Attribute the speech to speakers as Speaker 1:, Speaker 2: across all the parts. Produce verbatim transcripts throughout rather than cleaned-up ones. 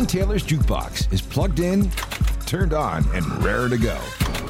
Speaker 1: Julian Taylor's Jukebox is plugged in, turned on, and raring to go.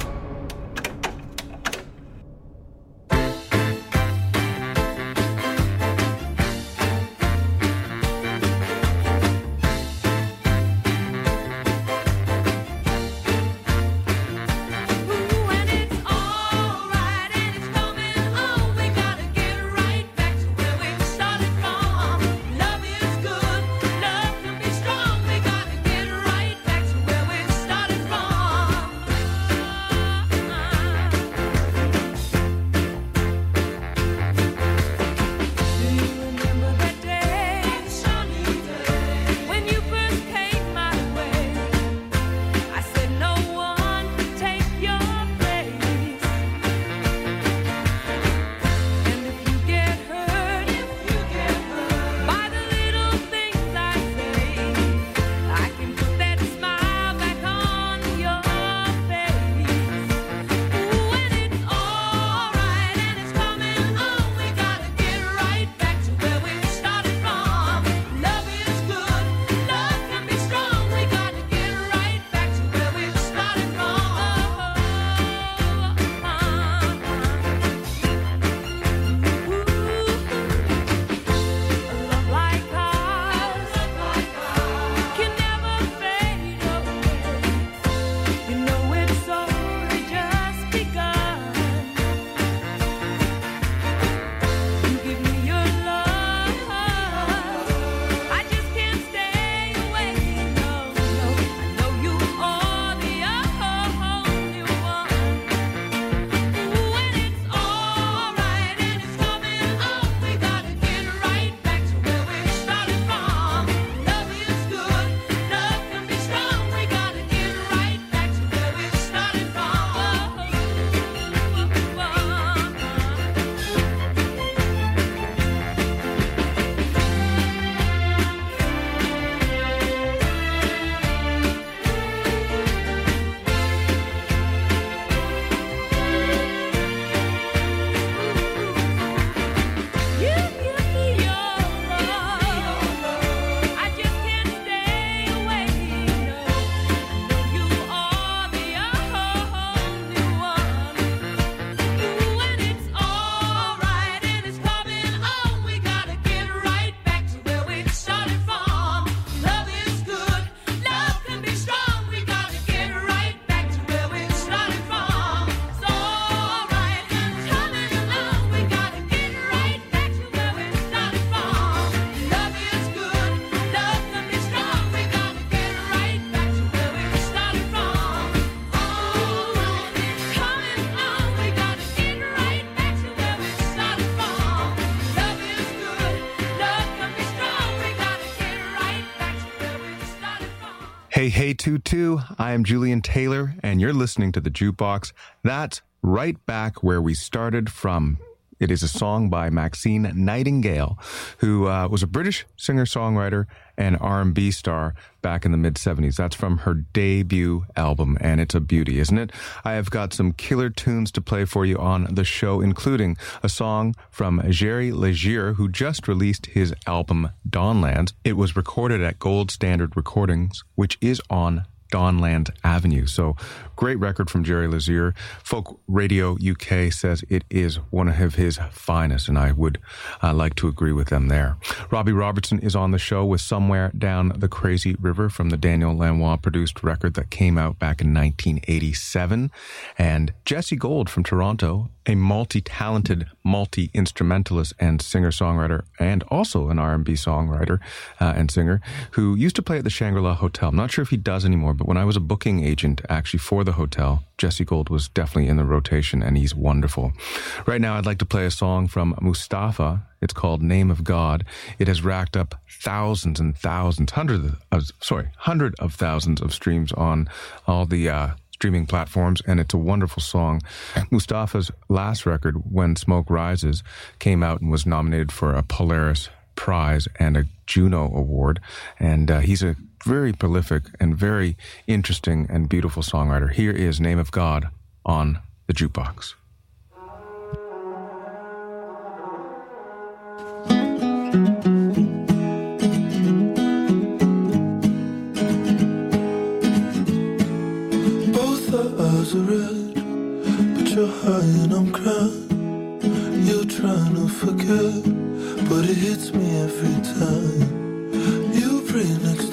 Speaker 2: Hey, hey, two-two, I am Julian Taylor, and you're listening to The Jukebox. That's right back where we started from. It is a song by Maxine Nightingale, who uh, was a British singer-songwriter and R and B star back in the mid-seventies. That's from her debut album, and it's a beauty, isn't it? I have got some killer tunes to play for you on the show, including a song from Jerry Legier, who just released his album Dawnlands. It was recorded at Gold Standard Recordings, which is on Dawnland Avenue. So great record from Jerry Legier. Folk Radio U K says it is one of his finest, and I would uh, like to agree with them there. Robbie Robertson is on the show with Somewhere Down the Crazy River from the Daniel Lanois produced record that came out back in nineteen eighty-seven. And Jessie Gold from Toronto, a multi-talented, multi-instrumentalist and singer-songwriter, and also an R and B songwriter uh, and singer, who used to play at the Shangri-La Hotel. I'm not sure if he does anymore, but when I was a booking agent actually for the hotel, Jessie Gold was definitely in the rotation, and he's wonderful. Right now, I'd like to play a song from Mustafa. It's called Name of God. It has racked up thousands and thousands, hundreds of, sorry, hundred of thousands of streams on all the uh, streaming platforms, and it's a wonderful song. Mustafa's last record, When Smoke Rises, came out and was nominated for a Polaris Prize and a Juno Award, and uh, he's a very prolific and very interesting and beautiful songwriter. Here is Name of God on The Jukebox.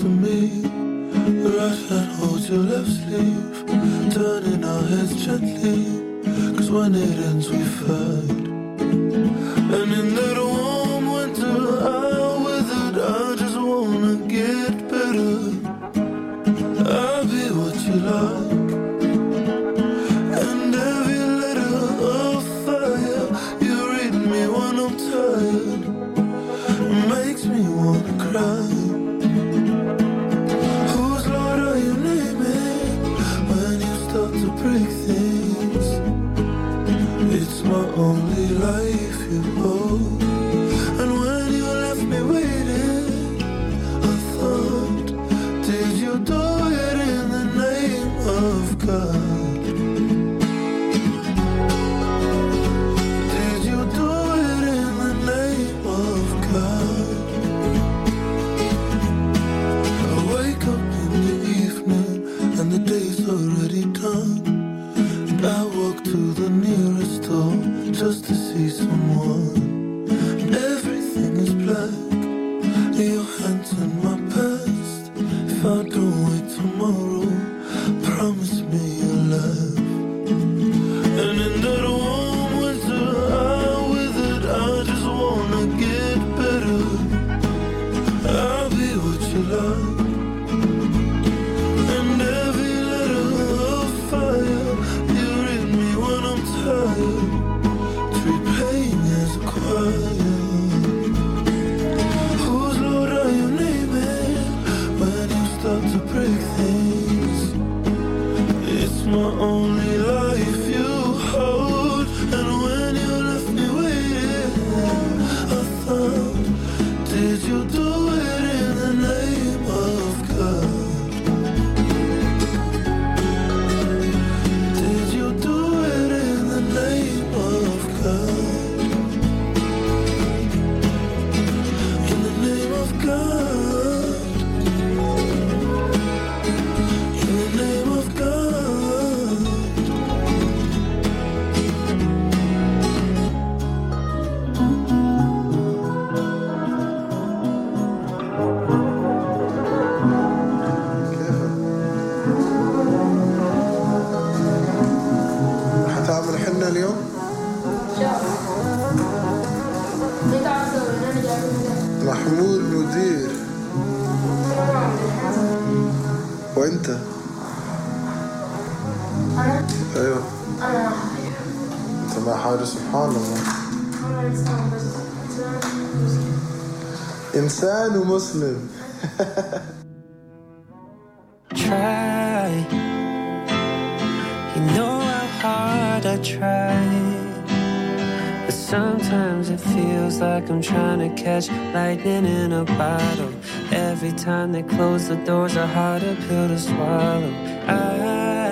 Speaker 3: me. The right hand holds your left sleeve, turning our heads gently, cause when it ends we fight. And in that warm winter hour withered, I just wanna get better. I'll be what you like, and every letter of fire you read me when I'm tired makes me wanna cry. Whose Lord are you naming when you start to break things? It's my only life you hold. And when you left me waiting, I thought, did you do it in the name of God? Did you do it in the name of God? I wake up in the evening and the day's already done. And I walk to the nearest door just to see someone. And everything is black, your hands in my past. If I don't wait tomorrow, promise me you'll laugh. And in that warm winter hour withered, I just wanna get better. I'll be what you like, and every letter of fire you read me when I'm tired. Treat pain as a choir. Whose Lord are you naming when you start to break things? It's my only life you hold. And when you left me waiting, I thought, did you do it in the name of God? Did you do it in the name of God? In the name of God. In the name of God.
Speaker 4: حتعمل حنة اليوم؟ محمود مدير. وانت؟ ايوه انت مع حاجة سبحان الله. انسان ومسلم.
Speaker 5: Try, you know how hard I try, but sometimes it feels like I'm trying to catch lightning in a bottle. Every time they close, the doors are harder pill to swallow. I,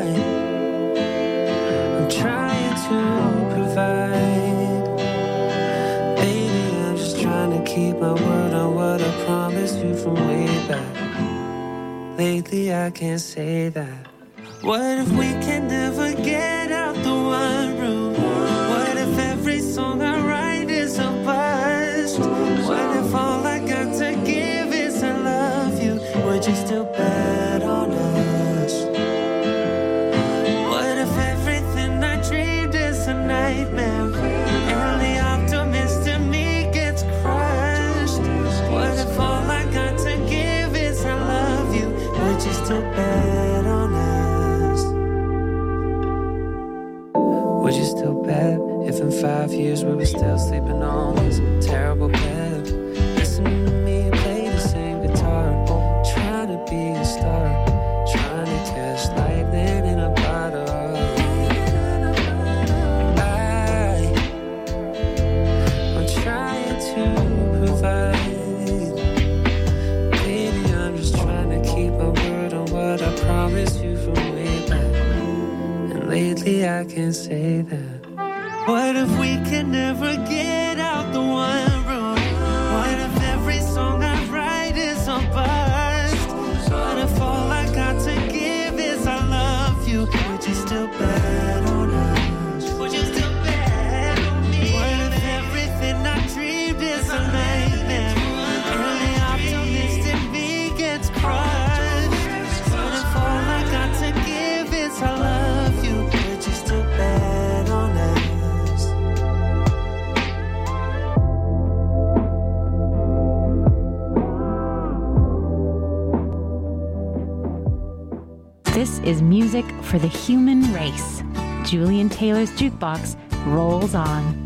Speaker 5: I'm trying to provide, baby, I'm just trying to keep my word on what I promised you from way back. Lately I can't say that. What if we can never get out the one room? What if every song I write is a bust? What if all I got to give is I love you? Would you still bet on us? What if everything I dreamed is a nightmare, and the optimist in me gets crushed? What if all I got to give is I love you? Would you still bet on us? Would you still bet if in five years we were still sleeping on this terrible bed? Listen to me play the same guitar, trying to be a star, trying to catch lightning in a bottle. I, I'm trying to provide, baby, I'm just trying to keep my word on what I promised you from way back. And lately I can't say that. What if we can never get out the one room? What if every song I write is a bust? What if all I got to give is I love you? Would you still bet on us? Would you still bet on me? What if everything I dreamed is a nightmare, and the optimist in me gets crushed?
Speaker 6: This is music for the human race. Julian Taylor's Jukebox rolls on.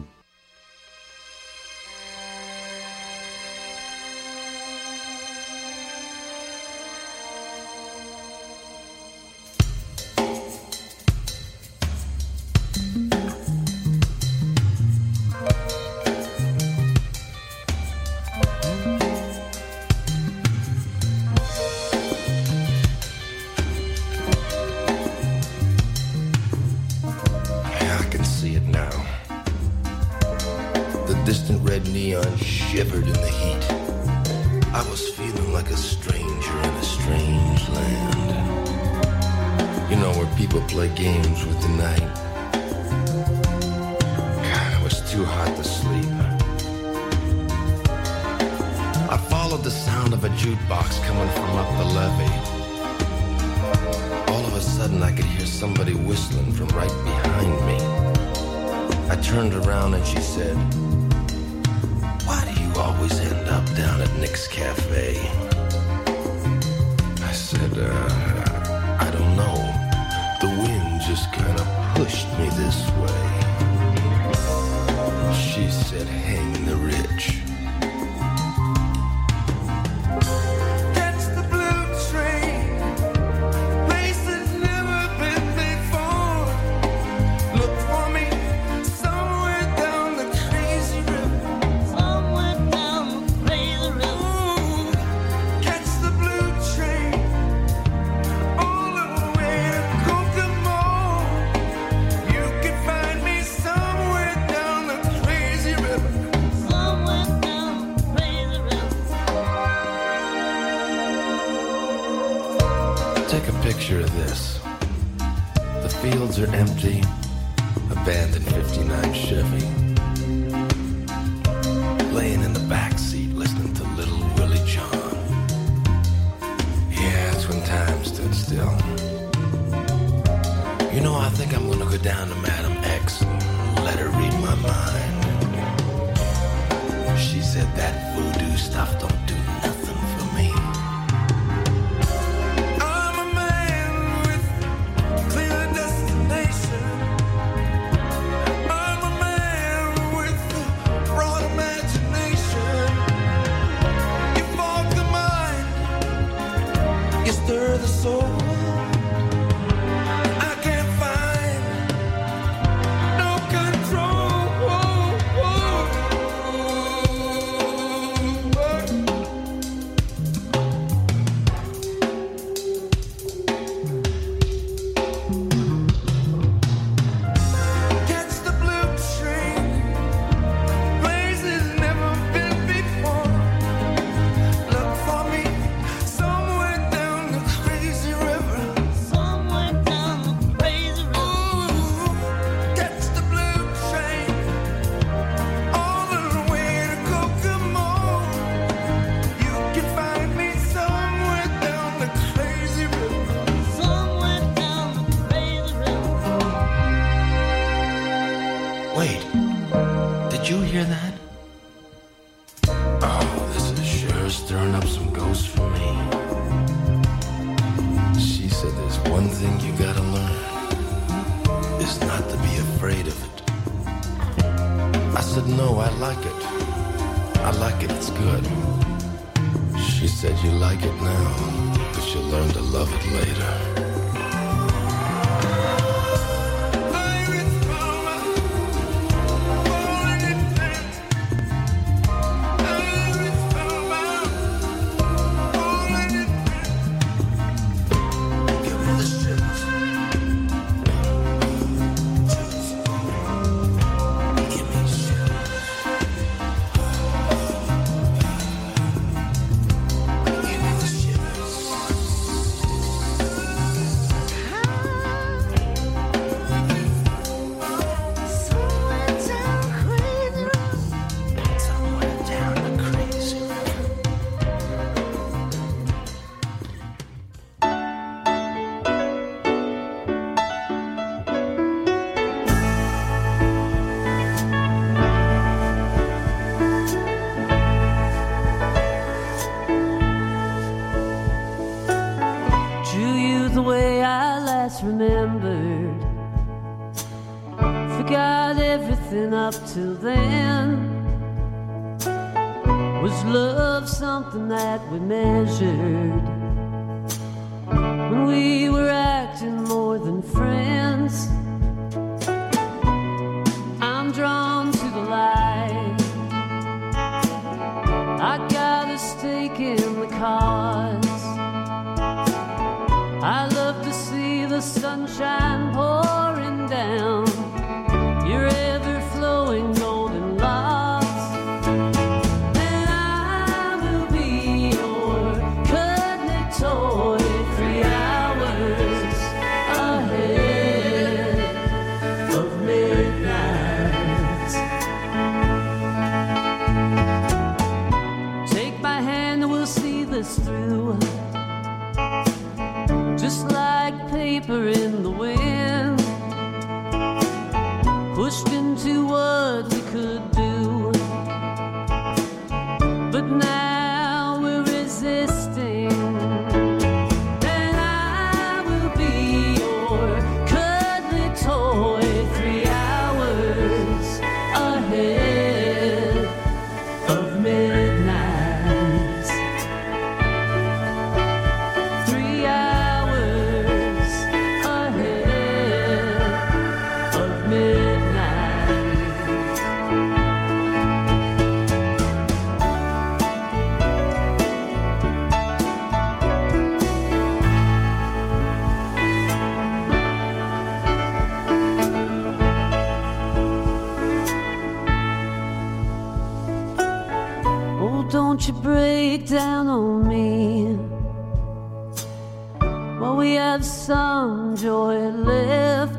Speaker 7: the way I last remembered. Forgot everything up till then. Was love something that we measured when we were acting more than friends? I'm drawn to the light. I got a stake in the cause. I love to see the sunshine pouring down your ever-flowing golden locks. And I will be your cuddly toy three hours ahead of midnight. Take my hand and we'll see this through. Just like paper in the wind, pushed into what we could do. But now we're resisting. And I will be your cuddly toy three hours ahead of midnight. Three hours ahead of midnight. Oh, don't you break down on me while we have some joy left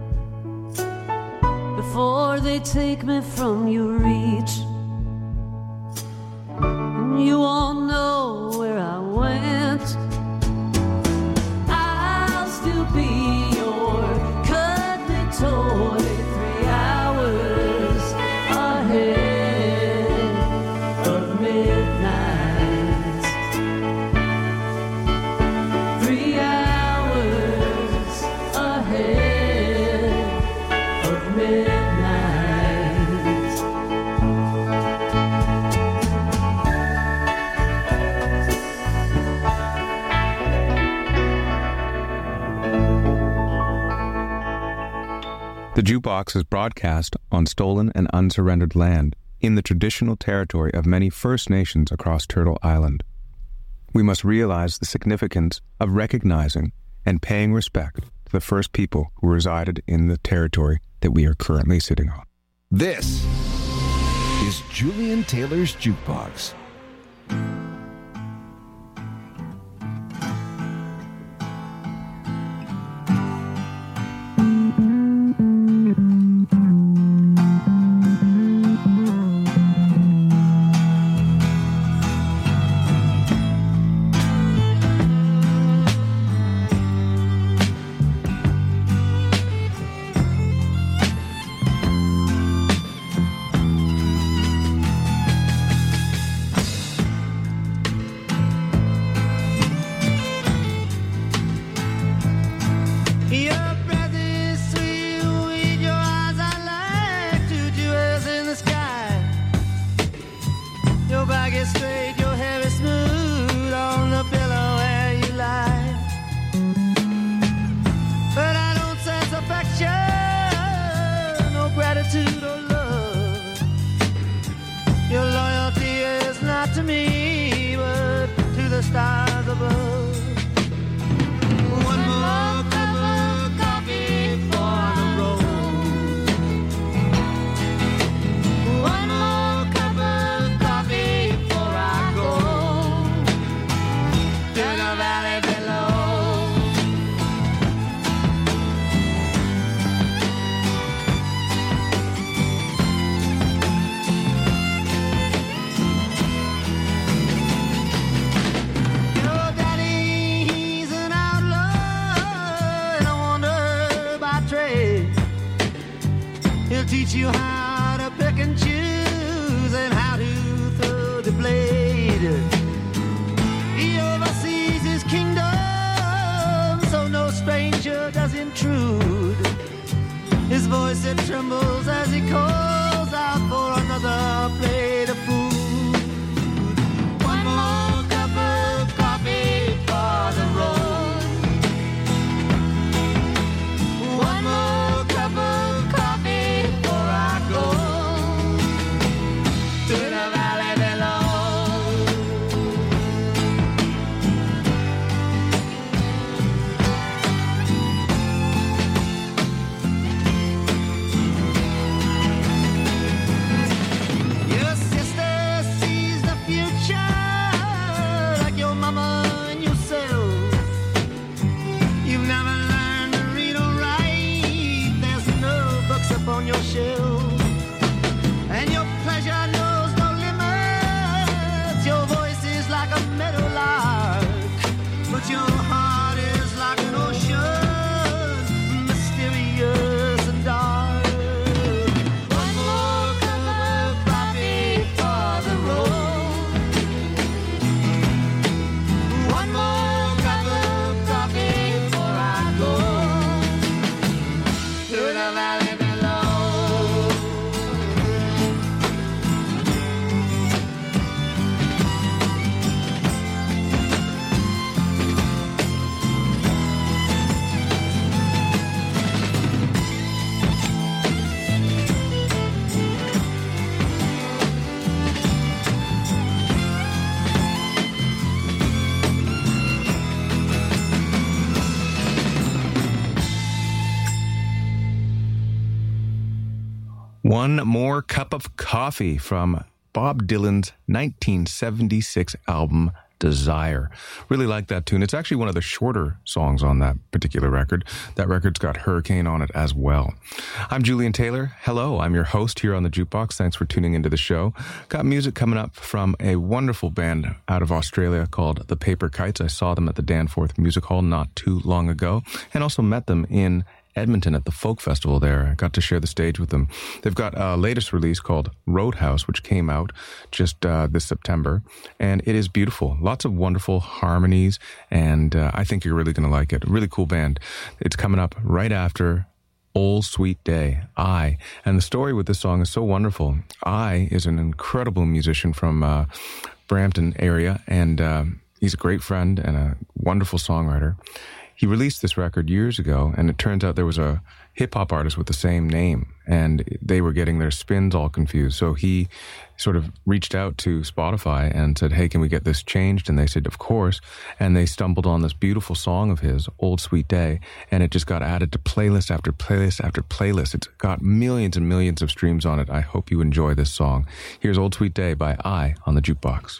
Speaker 7: before they take me from your reach. And you won't know where I went. I'll still be your cuddly toy three hours ahead of midnight. Three hours ahead of midnight.
Speaker 2: The Jukebox is broadcast on stolen and unsurrendered land in the traditional territory of many First Nations across Turtle Island. We must realize the significance of recognizing and paying respect to the first people who resided in the territory that we are currently sitting on.
Speaker 1: This is Julian Taylor's Jukebox.
Speaker 8: Your breath is sweet, with your eyes I like to jewels in the sky. Your back is straight, your hair is smooth on the pillow where you lie. But I don't sense affection, no gratitude or love. Your loyalty is not to me, but to the stars above. One more cup of coffee for the road. One more cup of coffee before I go to the valley below. Your daddy, he's an outlaw and a wanderer by trade. He'll teach you how to pick and choose and how to throw the blade. He oversees his kingdom, so voice it trembles as he calls out for another plate of food. One more cup of coffee for the road. One more cup of coffee before I go to the valley below. Your sister sees the future like your mama and yourself. You've never learned to read or write. There's no books upon your shelf. And your pleasure knows no limits. Your voice is like a meadowlark, but your heart is like an ocean, mysterious and dark. One more cup of coffee for the road. One more cup of coffee before I go to the valley below.
Speaker 2: One More Cup of Coffee from Bob Dylan's nineteen seventy-six album Desire. Really like that tune. It's actually one of the shorter songs on that particular record. That record's got Hurricane on it as well. I'm Julian Taylor. Hello, I'm your host here on the Jukebox. Thanks for tuning into the show. Got music coming up from a wonderful band out of Australia called The Paper Kites. I saw them at the Danforth Music Hall not too long ago and also met them in Edmonton at the Folk Festival there. I got to share the stage with them. They've got a latest release called Roadhouse, which came out just uh, this September, and it is beautiful. Lots of wonderful harmonies, and uh, I think you're really going to like it. A really cool band. It's coming up right after Old Sweet Day, I. And the story with this song is so wonderful. I is an incredible musician from uh, Brampton area, and uh, he's a great friend and a wonderful songwriter. He released this record years ago, and it turns out there was a hip-hop artist with the same name, and they were getting their spins all confused. So he sort of reached out to Spotify and said, hey, can we get this changed? And they said, of course. And they stumbled on this beautiful song of his, Old Sweet Day, and it just got added to playlist after playlist after playlist. It's got millions and millions of streams on it. I hope you enjoy this song. Here's Old Sweet Day by I on the Jukebox.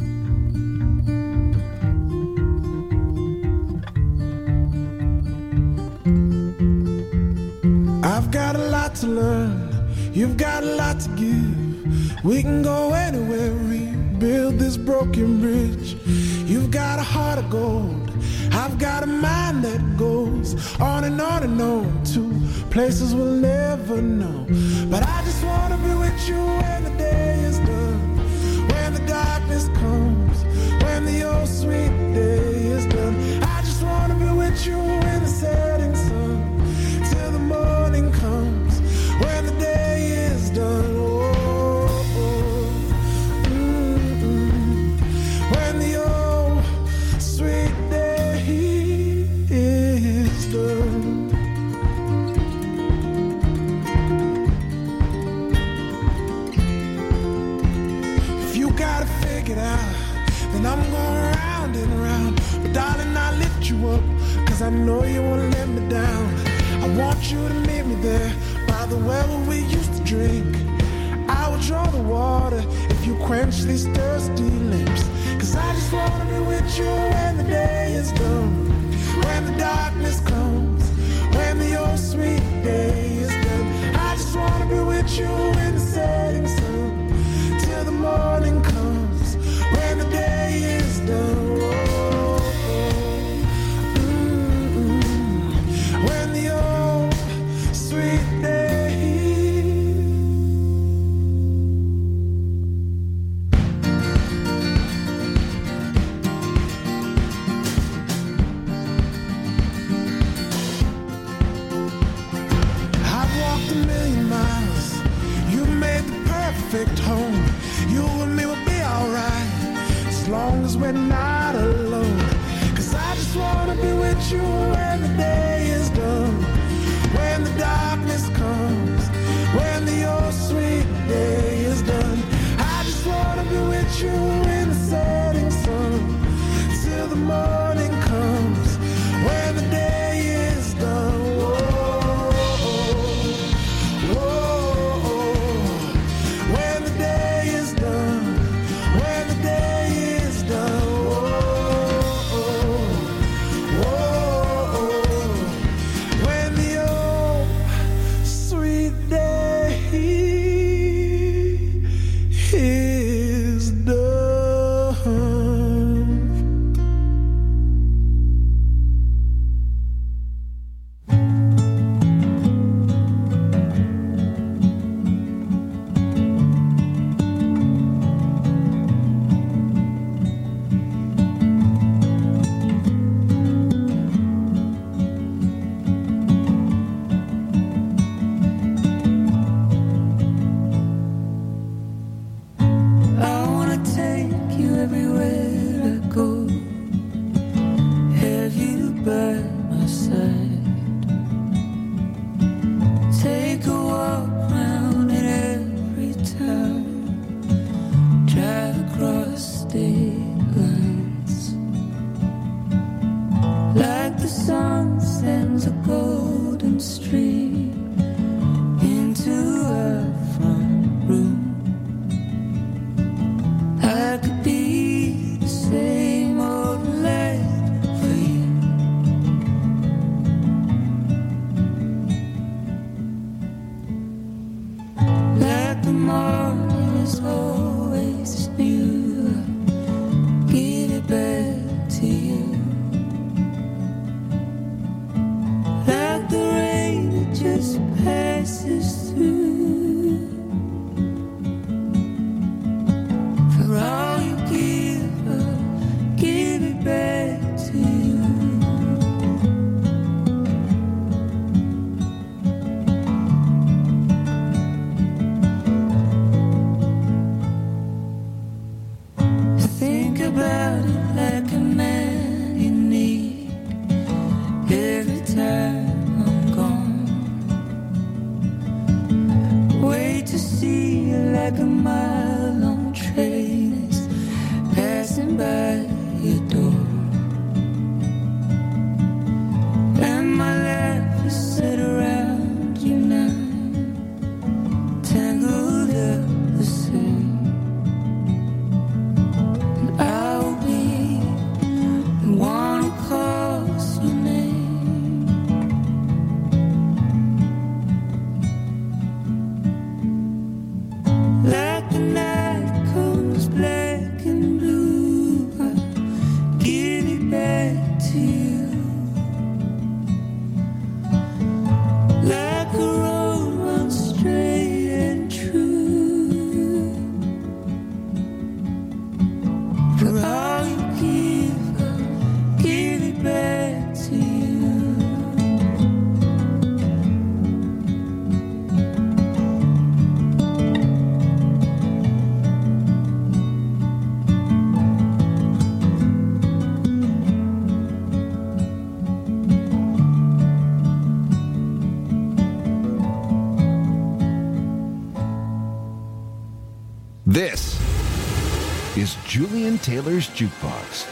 Speaker 3: I've got a lot to learn, you've got a lot to give. We can go anywhere, rebuild this broken bridge. You've got a heart of gold, I've got a mind that goes on and on and on to places we'll never know. But I just wanna be with you when the day is done, when the darkness comes, when the old sweet day is done. I just wanna be with you in the setting sun, till the morning comes, when the day is done. Oh, oh, mm-mm. When the old sweet day is done. If you got it figured out, then I'm going round and round. But darling, I'll lift you up, cause I know you won't let me down. I want you to meet me there by the well where we used to drink. I will draw the water if you quench these thirsty lips. Cause I just wanna be with you when the day is done, when the darkness comes, when the old sweet day is done. I just wanna be with you in the setting sun, till the morning comes, when the day is done. Oh, oh, mm-mm. When the old sweet day. we're not alone. Cause I just wanna be with you when the day is done. When the darkness comes, when the old sweet day is done. I just wanna be with you in the setting sun, till the morning comes, when the day is done. Whoa, whoa, when the day is done, when the day is done. Whoa, whoa, when the old sweet day is done. I wanna take you everywhere I go, have you by my side, take a walk round it every time, drive across state lines, like the sun sends a golden stream into our front room. I could be the same old light for you. Like the morning is always new, give it back to you. Like the rain that just passes through. For all you give, I'll give it back to you. Think about it like a man you need every time I'm gone. Wait to see you like a mile-long train is passing by your door. And my life is set around you now, tangled up the same. And I'll be the one who calls your name. Like the night comes black and blue, I'll give it back to you. Like a road runs straight and true. For all you give, I'll give it back to you.
Speaker 1: This is Julian Taylor's Jukebox.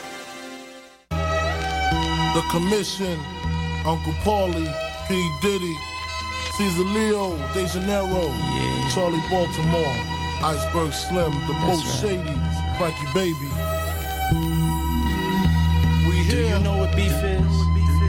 Speaker 9: The Commission, Uncle Paulie, P. Diddy, Caesar Leo, De Janeiro, Charlie Baltimore, Iceberg Slim, The Most Shady, Frankie Baby. We
Speaker 10: Do
Speaker 9: here.
Speaker 10: you know what beef is?